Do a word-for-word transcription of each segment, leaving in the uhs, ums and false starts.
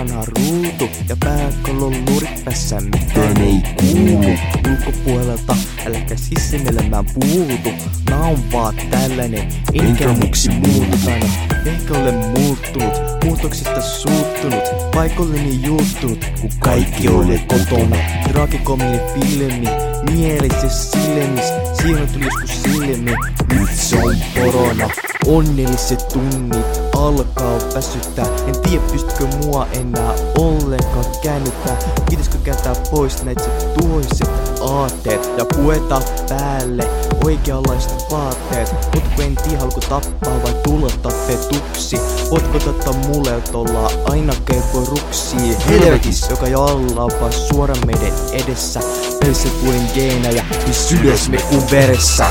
vanha ruutu ja pääkallon luurit päässä mitään ei kuulu. Ulkopuolelta äläkä sisänelämään puutu. Mä oon vaan tällainen, enkä muksi muututaan. Ehkä olen muuttunut, muutoksesta suuttunut, paikolleni juuttunut, kun kaikki oli kotona. Tragikominen filmi, mielessä silmis, siihen tuli joskus silmi. Nyt se on korona, onnelliset tunnit alkaa väsyttää. En tiedä pystykö mua enää ollenkaan käännyttää. Pitäisikö kääntää pois näitä tuhoiset aatteet ja pueta päälle oikeanlaiset vaatteet. Mut kun en tiedä haluanko tappaa vai tulla tappetuksi. Voitko tätä mulle, et ollaan aina keiporuksia helvetis, joka jallaa vaan suoraan meidän edessä. Pelissä kuin geenejä, niin sydäs me kuin veressä.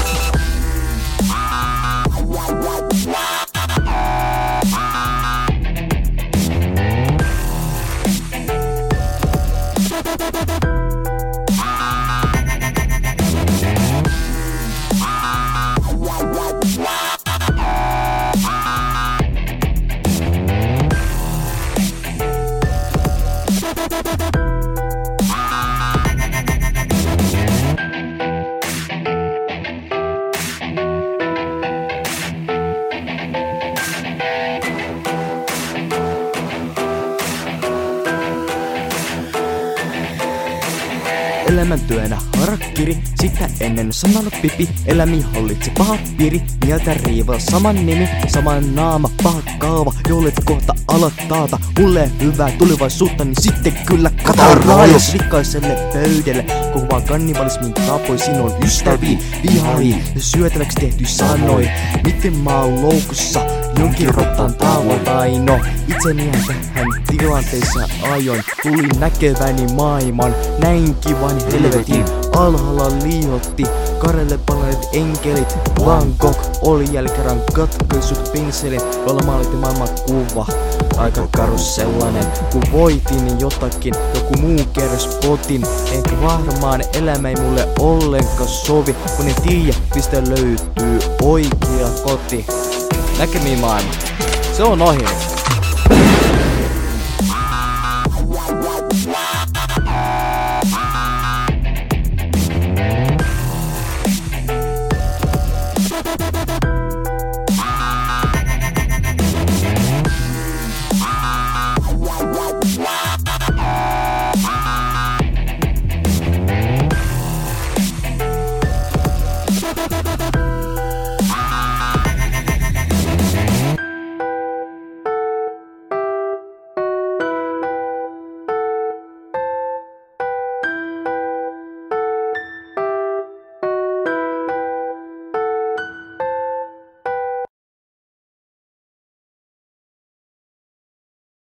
Elämäntyönä harakkiri, sitä ennen sanalla pipi. Elämi hallitse paha piiri, mieltä riivaa saman nimi, saman naama, paha kaava, jollet kohta alat taata. Mulle hyvää tulevaisuutta, niin sitten kyllä kato raajos rikkaiselle pöydälle. Koko vaan kannibalismin tapoisin on ystäviä, vihaajia ja syötäväksi tehty sanoi. Miten mä oon loukussa, jonkin rottan taavoitaino. Itseniään tähän tilanteessa ajoin, tulin näkeväni maailman, näin kivan helvetin. Alhaalla liiotti, karelle palaneet enkelit. Van Gogh oli jälkerran katkaisut pinselit, jolla maalitti maailman kuva. Aika karu sellainen, kun voitin jotakin, joku muu kerros potin. Enkä varmaan elämä ei mulle ollenkaan sovi, kun en tiedä mistä löytyy oikea koti. Näkemiin maailma, se on ohi.